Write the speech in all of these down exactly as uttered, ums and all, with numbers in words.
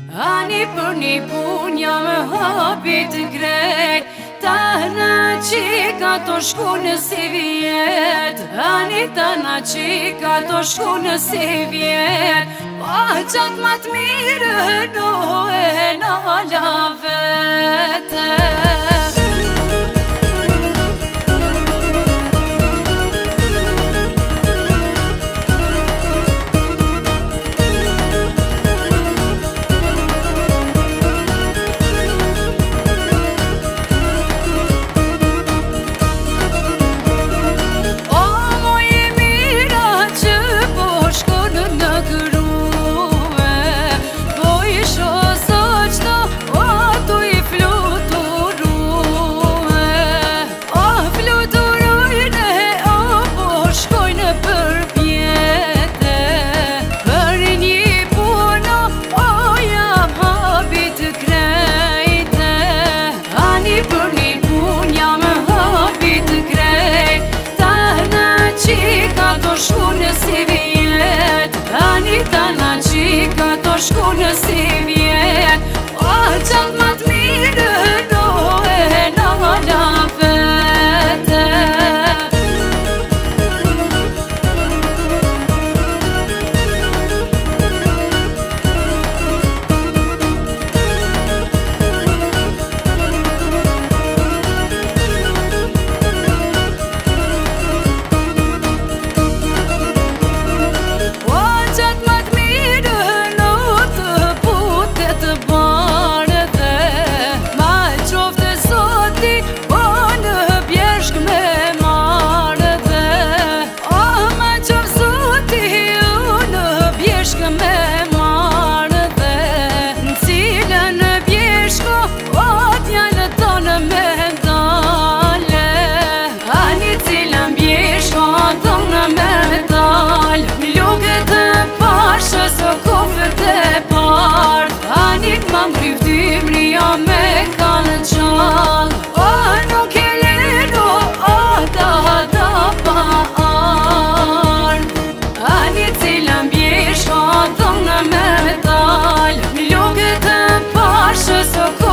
Ani për një pun jam hapit grejt, ta në qika to shku në si vjet. Ani ta në qika to shku në si vjet, pa qatë ma të mirë do e në la vete. Shku në si vjet, o qatë ma të mirë do e në la vete.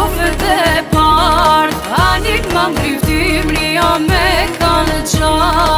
Me kanë qanë